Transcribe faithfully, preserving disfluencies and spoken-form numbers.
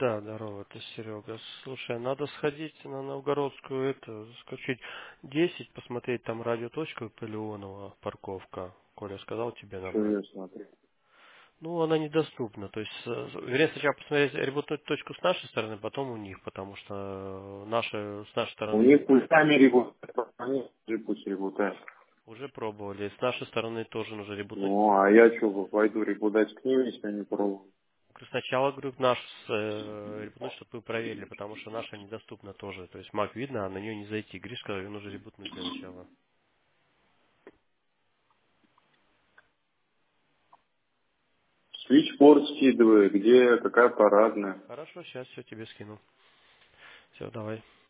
Да, здорово, это Серега. Слушай, надо сходить на Новгородскую, это, скачать десять, посмотреть там радиоточку Пелеонова, парковка. Коля сказал тебе Что набрать. я смотрю? Ну, она недоступна. То есть, э, вернее, сначала посмотреть ребутную точку с нашей стороны, потом у них, потому что э, наши, с нашей У стороны них пультами ребутают, они же пусть ребутают. уже пробовали. С нашей стороны тоже нужно ребутнуть. Ну, а я что, пойду ребутать к ним, если они пробуют? Сначала, говорю, наш э, ребутнуть, чтобы вы проверили, потому что наша недоступна тоже. То есть Мак видно, а на нее не зайти. Гриш сказал, ее нужно ребутнуть для начала. Свитчборд скидываю, где какая парадная. Хорошо, сейчас все тебе скину. Все, давай.